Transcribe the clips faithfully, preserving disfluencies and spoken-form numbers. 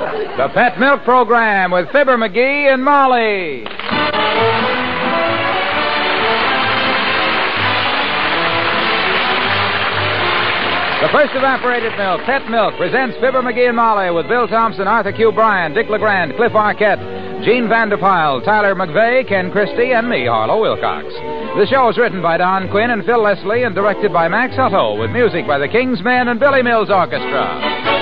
The Pet Milk Program with Fibber McGee and Molly. The first evaporated milk, Pet Milk, presents Fibber McGee and Molly with Bill Thompson, Arthur Q. Bryan, Dick LeGrand, Cliff Arquette, Gene Vanderpyle, Tyler McVeigh, Ken Christie, and me, Harlow Wilcox. The show is written by Don Quinn and Phil Leslie and directed by Max Hutto with music by the King's Men and Billy Mills Orchestra.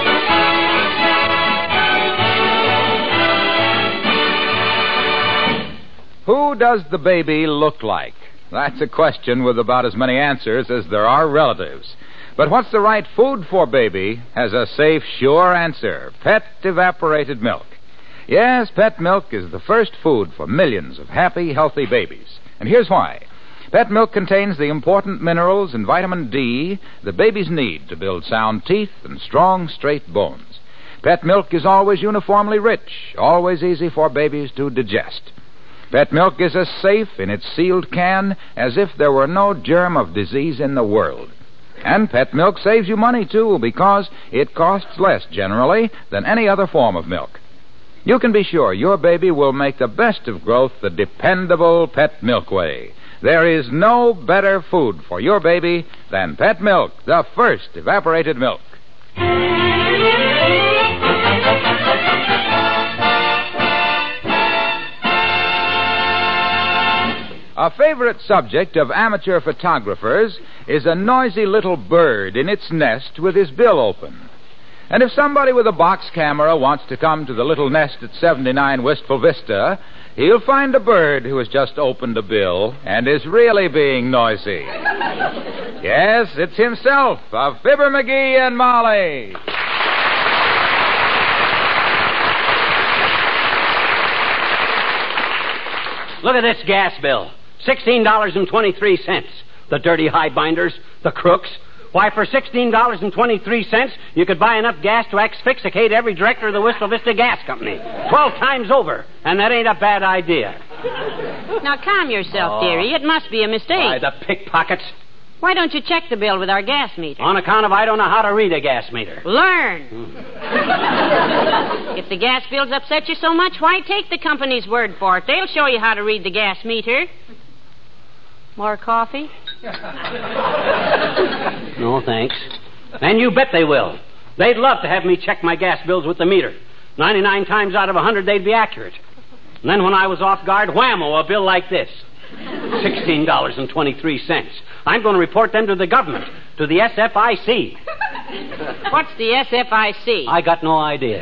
Who does the baby look like? That's a question with about as many answers as there are relatives. But what's the right food for baby has a safe, sure answer. Pet evaporated milk. Yes, Pet milk is the first food for millions of happy, healthy babies. And here's why. Pet milk contains the important minerals and vitamin D the babies need to build sound teeth and strong, straight bones. Pet milk is always uniformly rich, always easy for babies to digest. Pet milk is as safe in its sealed can as if there were no germ of disease in the world. And Pet milk saves you money, too, because it costs less, generally, than any other form of milk. You can be sure your baby will make the best of growth the dependable Pet Milk way. There is no better food for your baby than Pet Milk, the first evaporated milk. A favorite subject of amateur photographers is a noisy little bird in its nest with his bill open. And if somebody with a box camera wants to come to the little nest at seventy-nine Wistful Vista, he'll find a bird who has just opened a bill and is really being noisy. Yes, it's himself, of Fibber McGee and Molly. Look at this gas bill. sixteen dollars and twenty-three cents. The dirty highbinders, the crooks. Why, for sixteen dollars and twenty-three cents, you could buy enough gas to asphyxiate every director of the Wistful Vista Gas Company. Twelve times over. And that ain't a bad idea. Now, calm yourself, oh. dearie. It must be a mistake. Why, the pickpockets. Why don't you check the bill with our gas meter? On account of I don't know how to read a gas meter. Learn. If the gas bills upset you so much, why take the company's word for it? They'll show you how to read the gas meter. More coffee? No, thanks. And you bet they will. They'd love to have me check my gas bills with the meter. ninety-nine times out of one hundred, they'd be accurate. And then when I was off guard, whammo, a bill like this. sixteen dollars and twenty-three cents. I'm going to report them to the government, to the S F I C. What's the S F I C? I got no idea.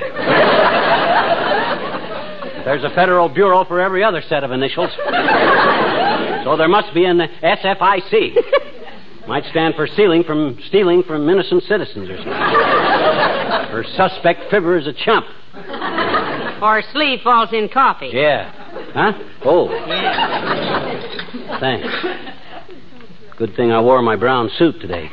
There's a federal bureau for every other set of initials. So there must be an S F I C. Might stand for stealing from stealing from innocent citizens or something. Or suspect Fibber is a chump. Or sleeve falls in coffee. Yeah. Huh? Oh. Yeah. Thanks. Good thing I wore my brown suit today.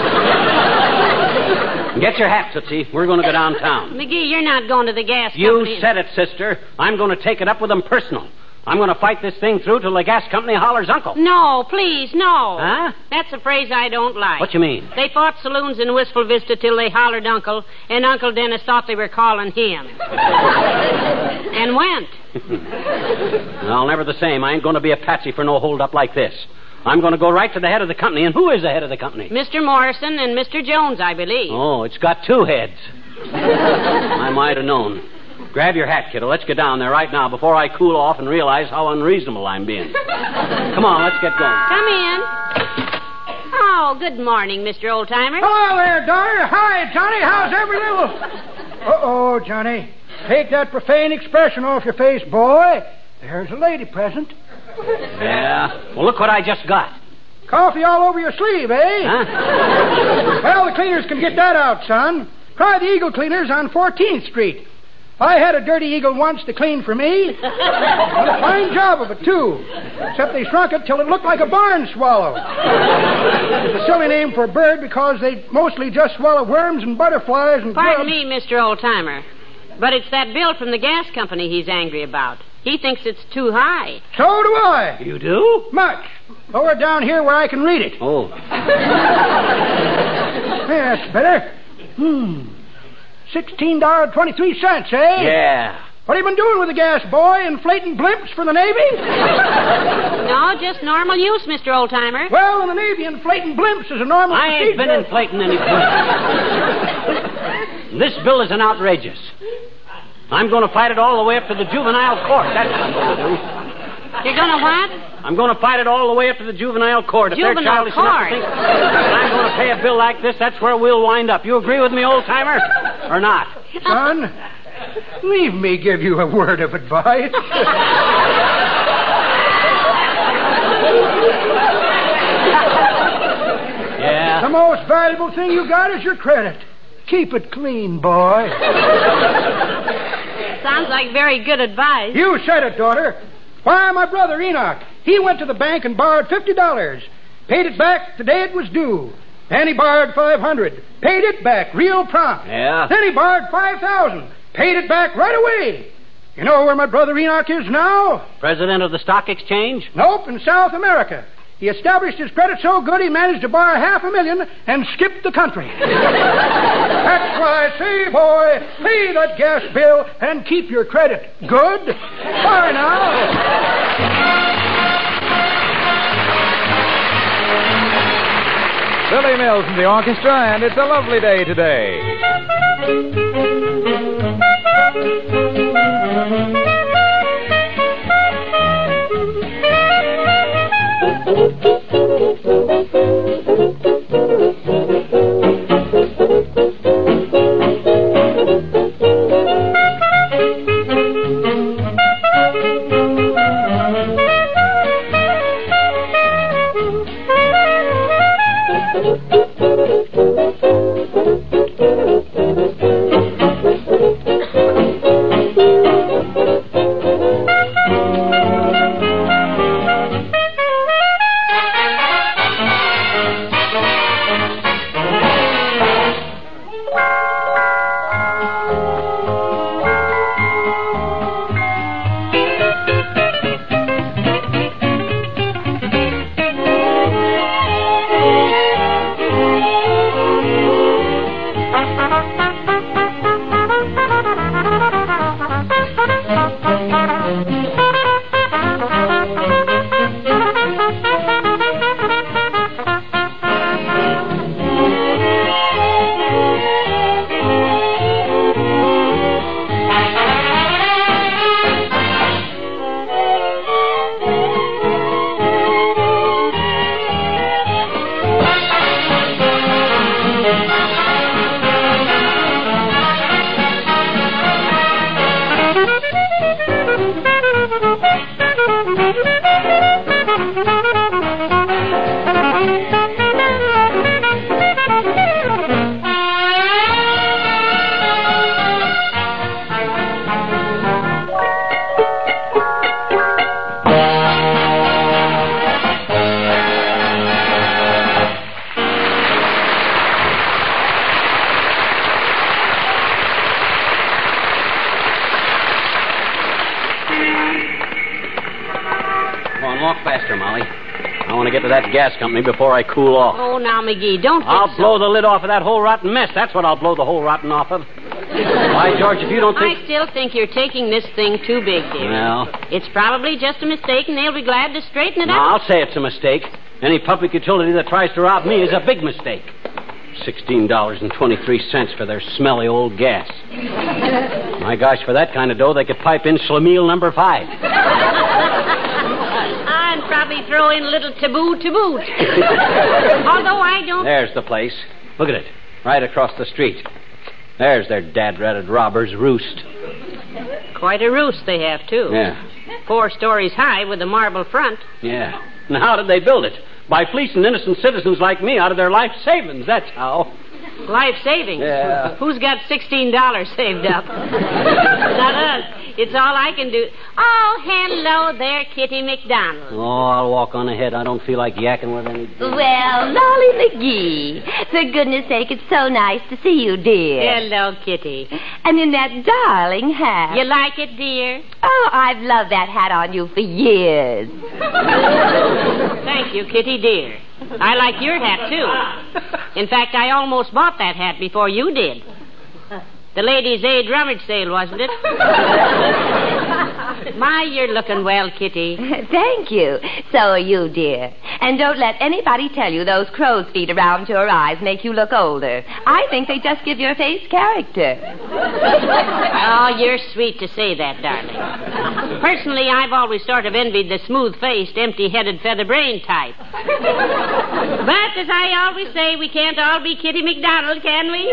Get your hat, Tootsie. We're going to go downtown. McGee, you're not going to the gas you company. You said it, sister. I'm going to take it up with them personal. I'm going to fight this thing through till the gas company hollers uncle. No, please, no. Huh? That's a phrase I don't like. What you mean? They fought saloons in Wistful Vista till they hollered uncle, and Uncle Dennis thought they were calling him. And went. Well, never the same. I ain't going to be a patsy for no hold-up like this. I'm going to go right to the head of the company. And who is the head of the company? Mister Morrison and Mister Jones, I believe. Oh, it's got two heads. I might have known. Grab your hat, kiddo. Let's get down there right now before I cool off and realize how unreasonable I'm being. Come on, let's get going. Come in. Oh, good morning, Mister Oldtimer. Hello there, daughter. Hi, Johnny. How's everything? Uh-oh, Johnny. Take that profane expression off your face, boy. There's a lady present. Yeah? Well, look what I just got. Coffee all over your sleeve, eh? Huh? Well, the cleaners can get that out, son. Try the Eagle Cleaners on fourteenth Street. I had a dirty eagle once to clean for me. Did a fine job of it, too. Except they shrunk it till it looked like a barn swallow. It's a silly name for a bird because they mostly just swallow worms and butterflies and Pardon grubs. me, Mister Oldtimer, but it's that bill from the gas company he's angry about. He thinks it's too high. So do I. You do? Much. Lower it down here where I can read it. Oh. That's better. Hmm. sixteen dollars and twenty-three cents, eh? Yeah. What have you been doing with the gas, boy? Inflating blimps for the Navy? No, just normal use, Mister Oldtimer. Well, in the Navy, inflating blimps is a normal I ain't procedure. been inflating any blimps. This bill is an outrageous. I'm going to fight it all the way up to the juvenile court. That's what I'm going to do. You're going to what? I'm going to fight it all the way up to the juvenile court. If Juvenile they're childish enough court? to think that I'm going to pay a bill like this, that's where we'll wind up. You agree with me, old-timer, or not? Son, leave me give you a word of advice. Yeah? The most valuable thing you got is your credit. Keep it clean, boy. Sounds like very good advice. You said it, daughter. Why, my brother Enoch, he went to the bank and borrowed fifty dollars. Paid it back the day it was due. Then he borrowed five hundred dollars. Paid it back real prompt. Yeah? Then he borrowed five thousand dollars. Paid it back right away. You know where my brother Enoch is now? President of the stock exchange? Nope, in South America. He established his credit so good he managed to borrow half a million and skip the country. That's why I say, boy, pay that gas bill and keep your credit good. Bye now. Billy Mills in the orchestra, and it's a lovely day today. Walk faster, Molly. I want to get to that gas company before I cool off. Oh, now, McGee, don't think I'll so. blow the lid off of that whole rotten mess. That's what I'll blow the whole rotten off of. Why, George, if you don't think... I still think you're taking this thing too big, dear. Well... It's probably just a mistake, and they'll be glad to straighten it No, out. I'll say it's a mistake. Any public utility that tries to rob me is a big mistake. Sixteen dollars and twenty-three cents for their smelly old gas. My gosh, for that kind of dough, they could pipe in Schlemiel number five. And probably throw in a little taboo to boot. Although I don't... There's the place. Look at it. Right across the street. There's their dad-ratted robber's roost. Quite a roost they have, too. Yeah. Four stories high with a marble front. Yeah. And how did they build it? By fleecing innocent citizens like me out of their life savings, that's how. Life savings? Yeah. Who's got sixteen dollars saved up? Not us. It's all I can do. Oh, hello there, Kitty McDonald. Oh, I'll walk on ahead. I don't feel like yakking with any... Well, Lolly McGee, for goodness sake, it's so nice to see you, dear. Hello, Kitty. And in that darling hat. You like it, dear? Oh, I've loved that hat on you for years. Thank you, Kitty, dear. I like your hat, too. In fact, I almost bought that hat before you did. The Ladies' Aid rummage sale, wasn't it? My, you're looking well, Kitty. Thank you. So are you, dear. And don't let anybody tell you those crow's feet around your eyes make you look older. I think they just give your face character. Oh, you're sweet to say that, darling. Personally, I've always sort of envied the smooth-faced, empty-headed, feather-brained type. But, as I always say, we can't all be Kitty McDonald, can we?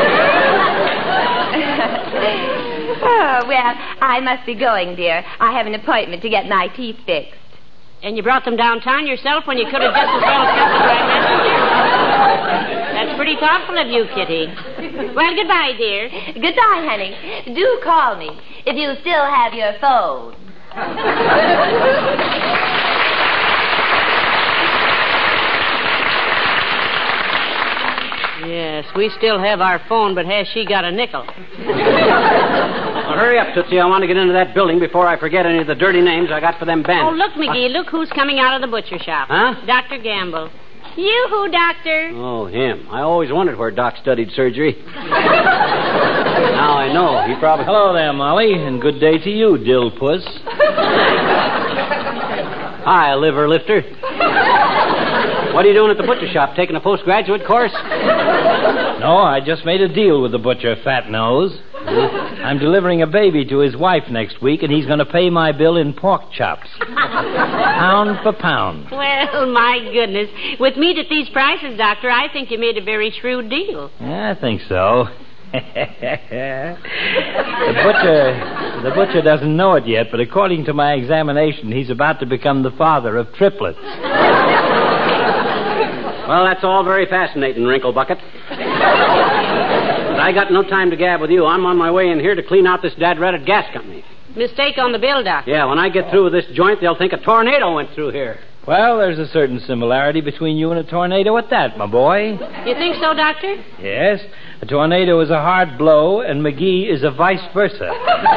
Oh, well, I must be going, dear. I have an appointment to get my teeth fixed. And you brought them downtown yourself when you could have just as well sent the right messenger? That's pretty thoughtful of you, Kitty. Well, goodbye, dear. Goodbye, honey. Do call me if you still have your phone. Yes, we still have our phone, but has she got a nickel? Well, hurry up, Tootsie. I want to get into that building before I forget any of the dirty names I got for them bandits. Oh, look, McGee, uh, look who's coming out of the butcher shop. Huh? Doctor Gamble. Yoo-hoo, Doctor. Oh, him. I always wondered where Doc studied surgery. Now I know. He probably... Hello there, Molly, and good day to you, Dill Puss. Hi, liver lifter. What are you doing at the butcher shop? Taking a postgraduate course? No, I just made a deal with the butcher, Fat Nose. I'm delivering a baby to his wife next week, and he's going to pay my bill in pork chops. Pound for pound. Well, my goodness. With meat at these prices, Doctor, I think you made a very shrewd deal. Yeah, I think so. the butcher the butcher doesn't know it yet, but according to my examination, he's about to become the father of triplets. Well, that's all very fascinating, Wrinkle Bucket. But I got no time to gab with you. I'm on my way in here to clean out this dad-ratted gas company. Mistake on the bill, Doctor. Yeah, when I get through with this joint, they'll think a tornado went through here. Well, there's a certain similarity between you and a tornado at that, my boy. You think so, Doctor? Yes. A tornado is a hard blow, and McGee is a vice versa.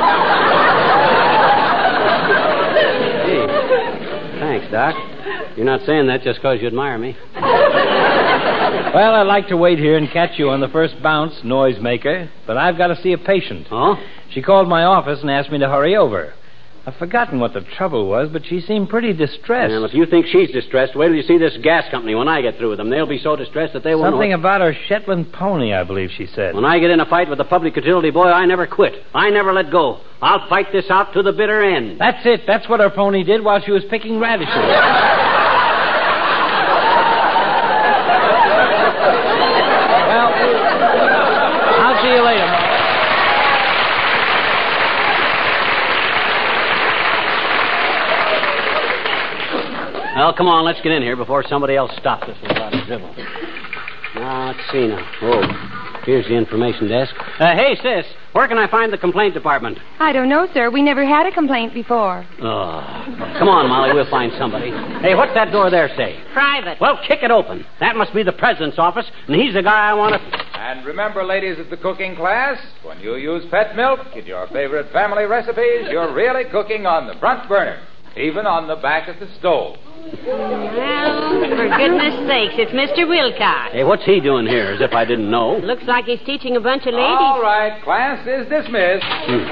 Hey, thanks, Doc. You're not saying that just because you admire me. Well, I'd like to wait here and catch you on the first bounce, noisemaker, but I've got to see a patient. Oh? She called my office and asked me to hurry over. I've forgotten what the trouble was, but she seemed pretty distressed. Well, if you think she's distressed, wait till you see this gas company when I get through with them. They'll be so distressed that they won't... Something know... about her Shetland pony, I believe she said. When I get in a fight with a public utility boy, I never quit. I never let go. I'll fight this out to the bitter end. That's it. That's what her pony did while she was picking radishes. Well, I'll see you later, Mom. Well, come on, let's get in here before somebody else stops us with a lot of dribble. Now, let's see now. Whoa. Here's the information desk. Uh, hey, sis, where can I find the complaint department? I don't know, sir. We never had a complaint before. Oh. Come on, Molly, we'll find somebody. Hey, what's that door there say? Private. Well, kick it open. That must be the president's office, and he's the guy I want to... And remember, ladies of the cooking class, when you use pet milk in your favorite family recipes, you're really cooking on the front burner, even on the back of the stove. Well, for goodness sakes, it's Mister Wilcox. Hey, what's he doing here, as if I didn't know? Looks like he's teaching a bunch of ladies. All right, class is dismissed. Hmm.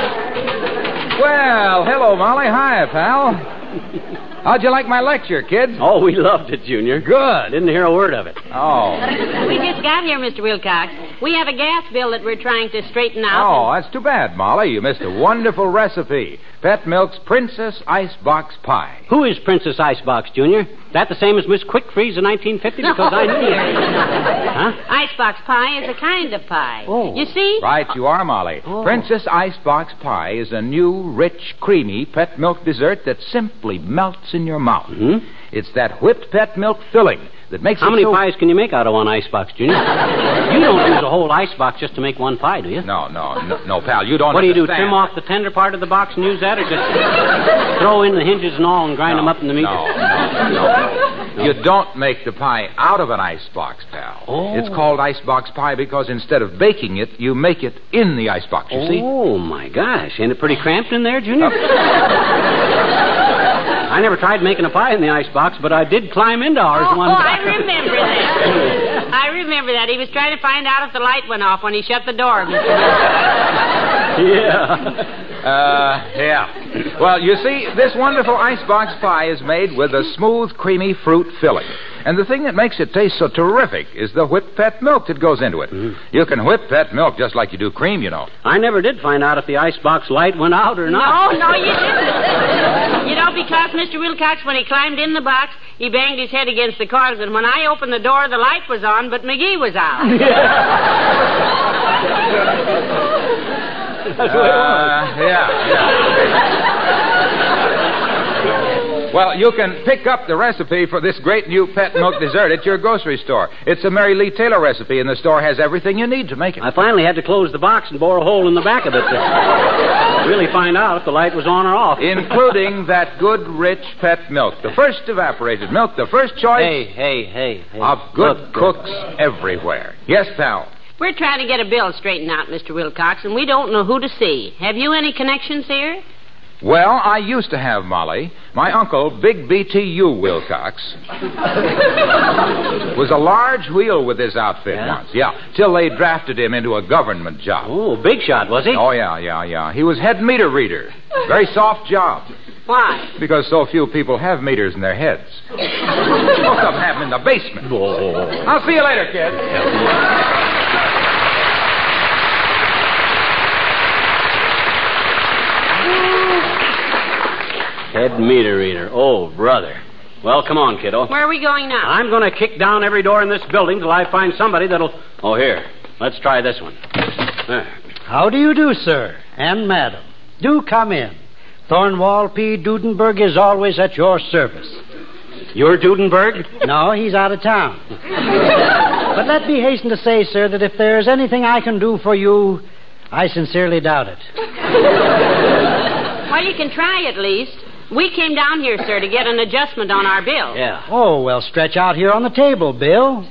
Well, hello, Molly. Hi, pal. How'd you like my lecture, kids? Oh, we loved it, Junior. Good. Didn't hear a word of it. Oh. We just got here, Mister Wilcox. We have a gas bill that we're trying to straighten out. Oh, that's too bad, Molly. You missed a wonderful recipe. Pet Milk's Princess Icebox Pie. Who is Princess Icebox, Junior? That the same as Miss Quick Freeze in nineteen fifty? Because I knew it. Huh? Icebox pie is a kind of pie. Oh. You see? Right, you are, Molly. Oh. Princess Icebox Pie is a new, rich, creamy pet milk dessert that simply melts in your mouth. Mm-hmm. It's that whipped pet milk filling that makes How it many so... pies can you make out of one icebox, Junior? You don't use a whole icebox just to make one pie, do you? No, no, no, no, pal, you don't What do you do, understand. trim off the tender part of the box and use that, or just throw in the hinges and all and grind no, them up in the meat? No, no, no. You don't make the pie out of an icebox, pal. Oh. It's called icebox pie because instead of baking it, you make it in the icebox, you see? Oh, my gosh. Ain't it pretty cramped in there, Junior? I never tried making a pie in the icebox, but I did climb into ours Oh, one oh time. I remember that. I remember that. He was trying to find out if the light went off when he shut the door, Mister Yeah. Uh, yeah. Well, you see, this wonderful icebox pie is made with a smooth, creamy fruit filling. And the thing that makes it taste so terrific is the whipped pet milk that goes into it. Mm. You can whip pet milk just like you do cream, you know. I never did find out if the icebox light went out or not. No, no, you didn't. You know, because Mister Wilcox, when he climbed in the box, he banged his head against the coils, and when I opened the door, the light was on, but McGee was out. That's what it was. Uh, yeah, yeah. Well, you can pick up the recipe for this great new pet milk dessert at your grocery store. It's a Mary Lee Taylor recipe, and the store has everything you need to make it. I finally had to close the box and bore a hole in the back of it to really find out if the light was on or off. Including that good, rich pet milk. The first evaporated milk, the first choice... Hey, hey, hey, hey. ...of good Look, cooks everywhere. Yes, pal? We're trying to get a bill straightened out, Mister Wilcox, and we don't know who to see. Have you any connections here? Well, I used to have, Molly. My uncle, Big B T U Wilcox, was a large wheel with his outfit Yeah? once. Yeah, till they drafted him into a government job. Oh, big shot, was he? Oh, yeah, yeah, yeah. He was head meter reader. Very soft job. Why? Because so few people have meters in their heads. Most of them have them in the basement. Oh. I'll see you later, kid. Head meter reader. Oh, brother. Well, come on, kiddo. Where are we going now? I'm going to kick down every door in this building till I find somebody that'll... Oh, here. Let's try this one. There. How do you do, sir? And madam. Do come in. Thornwall P. Dudenberg is always at your service. You're Dudenberg? No, he's out of town. But let me hasten to say, sir, that if there's anything I can do for you, I sincerely doubt it. Well, you can try at least. We came down here, sir, to get an adjustment on our bill. Yeah. Oh, well, stretch out here on the table, Bill.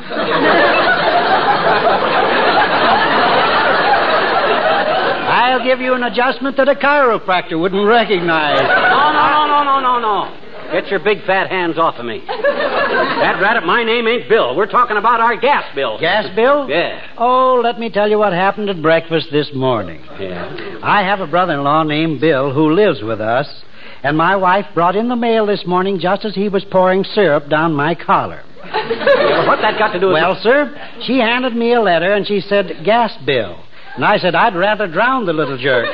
I'll give you an adjustment that a chiropractor wouldn't recognize. No, no, no, no, no, no, no. Get your big fat hands off of me. That rat, my name ain't Bill. We're talking about our gas bill. Gas bill? Yeah. Oh, let me tell you what happened at breakfast this morning. Yeah. I have a brother-in-law named Bill who lives with us, and my wife brought in the mail this morning just as he was pouring syrup down my collar. What's that got to do with... Well, sir, she handed me a letter, and she said, gas bill. And I said, I'd rather drown the little jerk.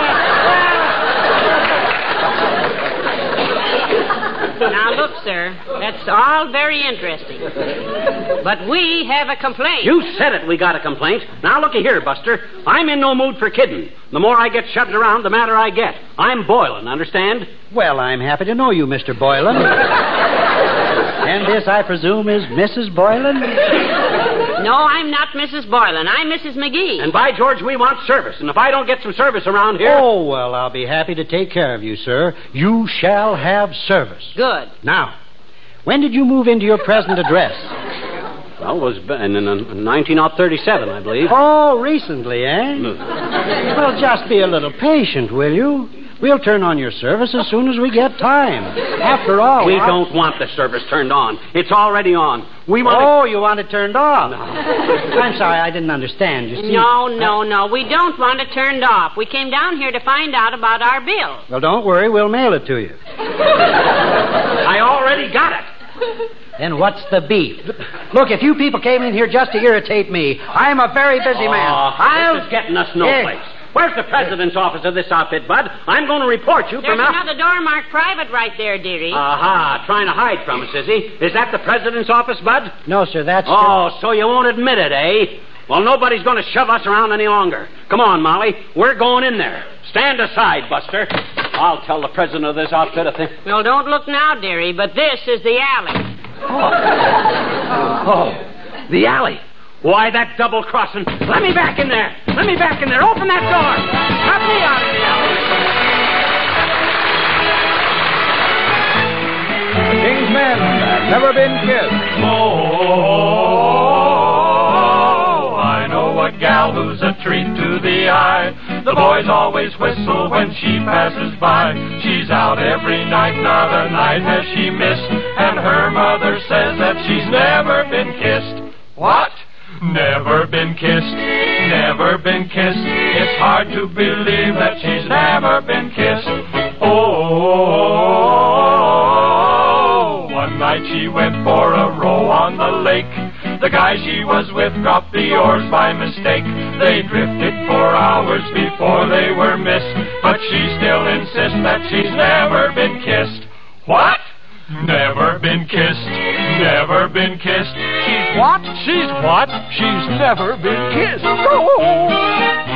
Now, look, sir, that's all very interesting. But we have a complaint. You said it, we got a complaint. Now, looky here, Buster. I'm in no mood for kidding. The more I get shoved around, the madder I get. I'm boiling, understand? Well, I'm happy to know you, Mister Boylan. And this, I presume, is Missus Boylan? No, I'm not Missus Boylan. I'm Missus McGee. And by George, we want service. And if I don't get some service around here... Oh, well, I'll be happy to take care of you, sir. You shall have service. Good. Now, when did you move into your present address? Well, it was in, in, in nineteen thirty-seven, I believe. Oh, recently, eh? Well, just be a little patient, will you? We'll turn on your service as soon as we get time. After all... We I... don't want the service turned on. It's already on. We want Oh, it... you want it turned off? No. I'm sorry, I didn't understand. You see... No, no, no. We don't want it turned off. We came down here to find out about our bill. Well, don't worry. We'll mail it to you. I already got it. Then what's the beef? Look, if you people came in here just to irritate me, I'm a very busy man. Oh, I'll... this is getting us no Yes. place. Where's the president's office of this outfit, Bud? I'm going to report you There's for... mal- another door marked private right there, dearie. Aha, trying to hide from us, is he? Is that the president's office, Bud? No, sir, that's... Oh, so you won't admit it, eh? Well, nobody's going to shove us around any longer. Come on, Molly. We're going in there. Stand aside, Buster. I'll tell the president of this outfit a thing. Well, don't look now, dearie, but this is the alley. Oh, oh the alley. Why, that double-crossing. Let me back in there. Let me back in there. Open that door. Cut me out of the alley. The King's Men have never been kissed. Oh, I know a gal who's a treat to the eye. The boys always whistle when she passes by. She's out every night, not a night has she missed. And her mother says that she's never been kissed. What? Never been kissed, never been kissed. It's hard to believe that she's never been kissed. Oh, one night she went for a row on the lake. The guy she was with dropped the oars by mistake. They drifted for hours before they were missed, but she still insists that she's never been kissed. What? Never been kissed, never been kissed. She's what? She's what? She's never been kissed. Oh!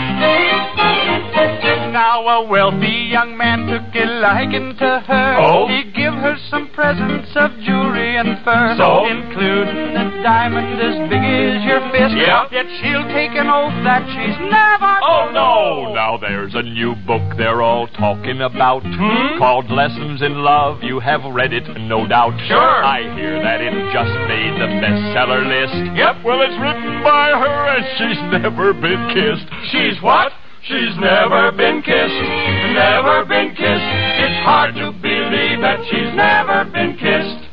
Now a wealthy young man took a liking to her. Oh? He give her some presents of jewelry and fur, so? Including a diamond as big as your fist. Yeah. Yet she'll take an oath that she's never... Oh, no! Now there's a new book they're all talking about, hmm? Called Lessons in Love. You have read it, no doubt. Sure. I hear that it just made the bestseller list. Yep, well, it's written by her and she's never been kissed. She's what? She's never been kissed, never been kissed. It's hard to believe that she's never been kissed.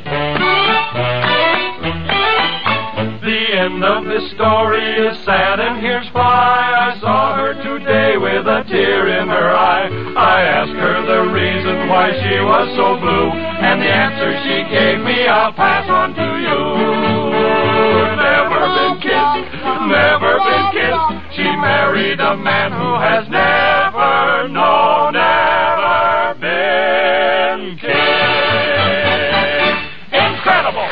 The end of this story is sad, and here's why. I saw her today with a tear in her eye. I asked her the reason why she was so blue, and the answer she gave me I'll pass on to you. Never been kissed, never been kissed. She married a man who has never, no, never been kissed. Incredible!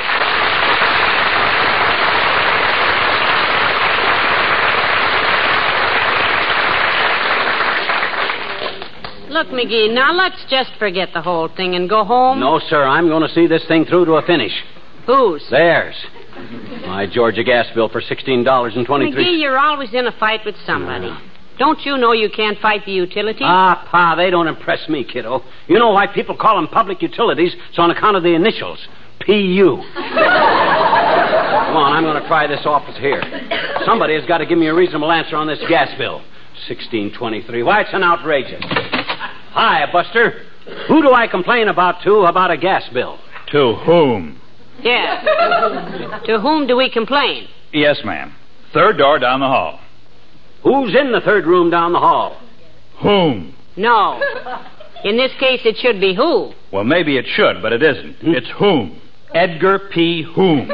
Look, McGee, now let's just forget the whole thing and go home. No, sir, I'm going to see this thing through to a finish. Whose? Theirs. My Georgia gas bill for sixteen dollars and twenty-three cents. McGee, you're always in a fight with somebody. Uh. Don't you know you can't fight the utilities? Ah, Pa, they don't impress me, kiddo. You know why people call them public utilities? It's on account of the initials. P U. Come on, I'm going to try this office here. Somebody has got to give me a reasonable answer on this gas bill. sixteen twenty-three. Why, it's an outrageous. Hi, Buster. Who do I complain about to about a gas bill? To whom? Yes. To whom do we complain? Yes, ma'am. Third door down the hall. Who's in the third room down the hall? Whom? No. In this case, it should be who. Well, maybe it should, but it isn't. Hmm? It's whom. Edgar P. Whom.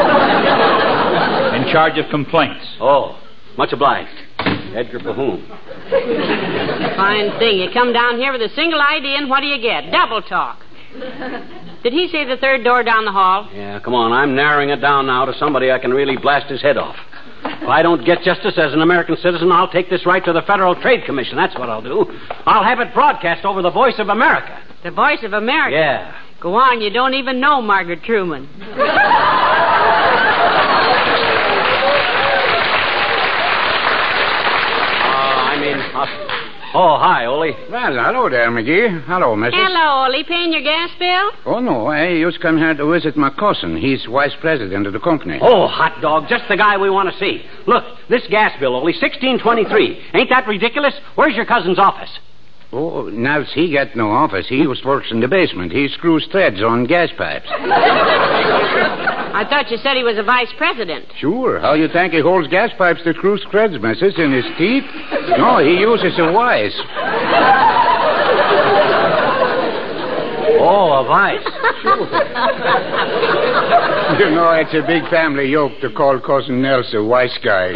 In charge of complaints. Oh, much obliged. Edgar P. Whom. Fine thing. You come down here with a single idea, and what do you get? Double talk. Did he say the third door down the hall? Yeah, come on. I'm narrowing it down now to somebody I can really blast his head off. If I don't get justice as an American citizen, I'll take this right to the Federal Trade Commission. That's what I'll do. I'll have it broadcast over the Voice of America. The Voice of America? Yeah. Go on. You don't even know Margaret Truman. uh, I mean... Uh, Oh, hi, Ole. Well, hello there, McGee. Hello, missus. Hello, Ole. Paying your gas bill? Oh, no. I just come here to visit my cousin. He's vice president of the company. Oh, hot dog. Just the guy we want to see. Look, this gas bill, Ole, sixteen twenty-three. Ain't that ridiculous? Where's your cousin's office? Oh, now he got no office. He just works in the basement. He screws threads on gas pipes. I thought you said he was a vice president. Sure. How you think he holds gas pipes to screw threads, missus, in his teeth? No, he uses a vise. Oh, a vice. Sure. You know, it's a big family yoke to call Cousin Nels a wise guy.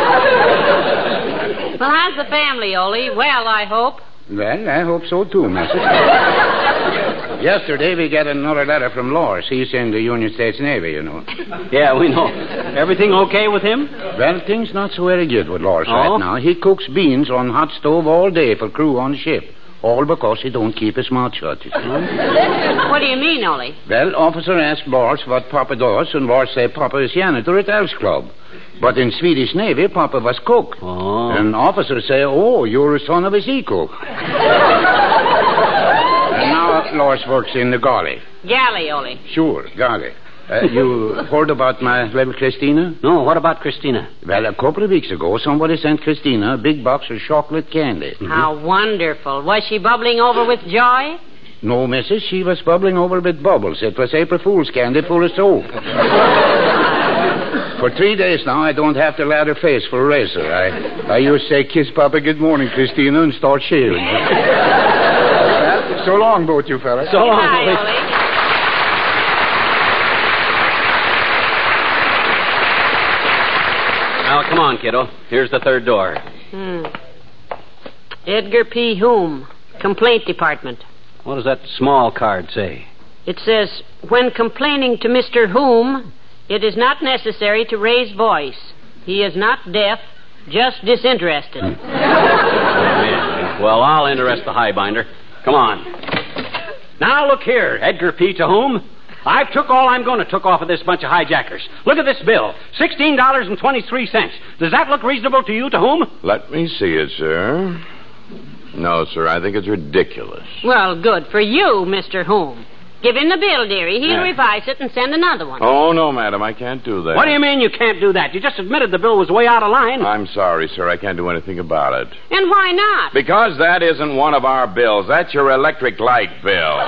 Well, how's the family, Ole? Well, I hope. Well, I hope so, too, missus. Yesterday, we got another letter from Lawrence. He's in the United States Navy, you know. Yeah, we know. Everything okay with him? Well, things not so very good with Lawrence oh? right now. He cooks beans on hot stove all day for crew on the ship. All because he don't keep his mouth shut. What do you mean, Ole? Well, officer asked Lawrence what Papa does, and Lawrence said Papa is janitor at Elks Club. But in Swedish Navy, Papa was cook. Oh. And officer say, oh, you're a son of a sea cook. And now Lawrence works in the galley. Galley, Ole. Sure, galley. Uh, you heard about my little Christina? No, what about Christina? Well, a couple of weeks ago, somebody sent Christina a big box of chocolate candy. Mm-hmm. How wonderful. Was she bubbling over with joy? No, missus, she was bubbling over with bubbles. It was April Fool's candy full of soap. For three days now, I don't have to lad her face for a razor. I, I used to say, kiss Papa good morning, Christina, and start shaving. Well, so long, both you fellas. So long, Hi, Ollie. Ollie. Now, come on, kiddo. Here's the third door. Hmm. Edgar P. Hume, Complaint Department. What does that small card say? It says, when complaining to Mister Hume, it is not necessary to raise voice. He is not deaf, just disinterested. Well, I'll interest the highbinder. Come on. Now, look here, Edgar P. to Hume. I've took all I'm going to took off of this bunch of hijackers. Look at this bill. sixteen dollars and twenty-three cents. Does that look reasonable to you, to Hume? Let me see it, sir. No, sir, I think it's ridiculous. Well, good for you, Mister Hume. Give him the bill, dearie. He'll Yeah. revise it and send another one. Oh, no, madam, I can't do that. What do you mean you can't do that? You just admitted the bill was way out of line. I'm sorry, sir. I can't do anything about it. And why not? Because that isn't one of our bills. That's your electric light bill.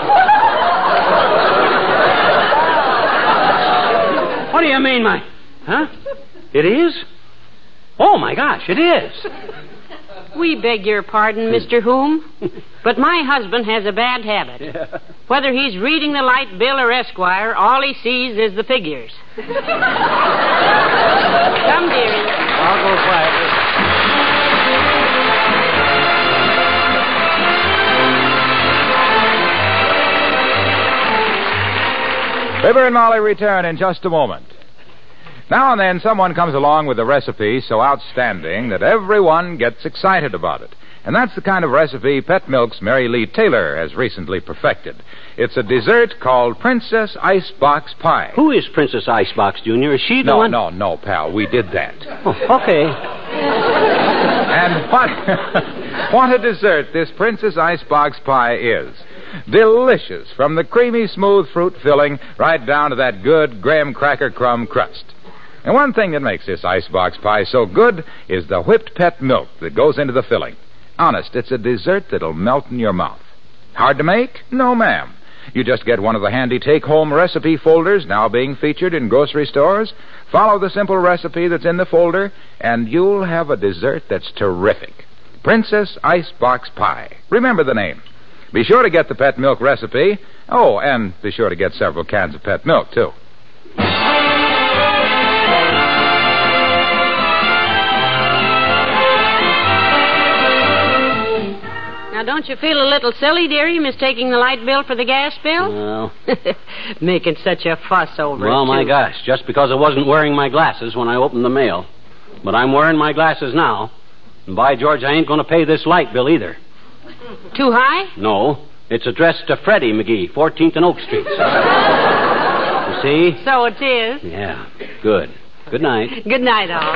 What do you mean, my... Huh? It is? Oh, my gosh, it is. We beg your pardon, Mister Hume, but my husband has a bad habit. Yeah. Whether he's reading the light bill or Esquire, all he sees is the figures. Come, dearie. I'll go quietly. Fibber and Molly return in just a moment. Now and then, someone comes along with a recipe so outstanding that everyone gets excited about it. And that's the kind of recipe Pet Milk's Mary Lee Taylor has recently perfected. It's a dessert called Princess Icebox Pie. Who is Princess Icebox, Junior? Is she the no, one? No, no, no, pal. We did that. Oh, okay. And what, what a dessert this Princess Icebox Pie is. Delicious, from the creamy, smooth fruit filling right down to that good graham cracker crumb crust. And one thing that makes this icebox pie so good is the whipped pet milk that goes into the filling. Honest, it's a dessert that'll melt in your mouth. Hard to make? No, ma'am. You just get one of the handy take-home recipe folders now being featured in grocery stores. Follow the simple recipe that's in the folder, and you'll have a dessert that's terrific. Princess Icebox Pie. Remember the name. Be sure to get the pet milk recipe. Oh, and be sure to get several cans of pet milk, too. Now, don't you feel a little silly, dearie, mistaking the light bill for the gas bill? Well, Making such a fuss over it, well, my too. gosh, just because I wasn't wearing my glasses when I opened the mail. But I'm wearing my glasses now. And by George, I ain't going to pay this light bill either. Too high? No, it's addressed to Freddie McGee, fourteenth and Oak Street. You see? So it is. Yeah, good. Good night. Good night, all.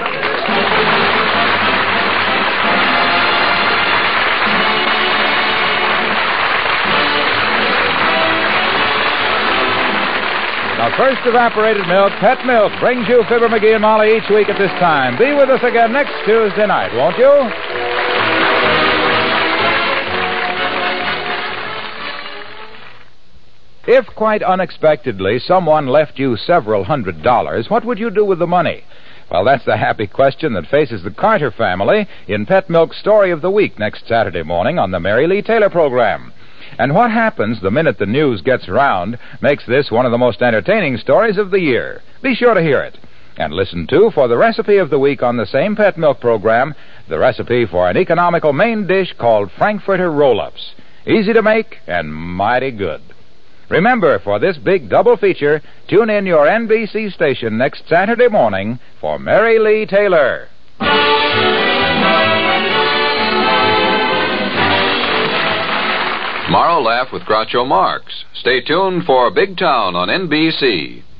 Now, first evaporated milk, Pet Milk, brings you Fibber McGee and Molly each week at this time. Be with us again next Tuesday night, won't you? If quite unexpectedly someone left you several hundred dollars, what would you do with the money? Well, that's the happy question that faces the Carter family in Pet Milk's Story of the Week next Saturday morning on the Mary Lee Taylor program. And what happens the minute the news gets around makes this one of the most entertaining stories of the year. Be sure to hear it. And listen, too, for the recipe of the week on the same Pet Milk program, the recipe for an economical main dish called Frankfurter Roll-Ups. Easy to make and mighty good. Remember, for this big double feature, tune in your N B C station next Saturday morning for Mary Lee Taylor. Tomorrow, laugh with Groucho Marx. Stay tuned for Big Town on N B C.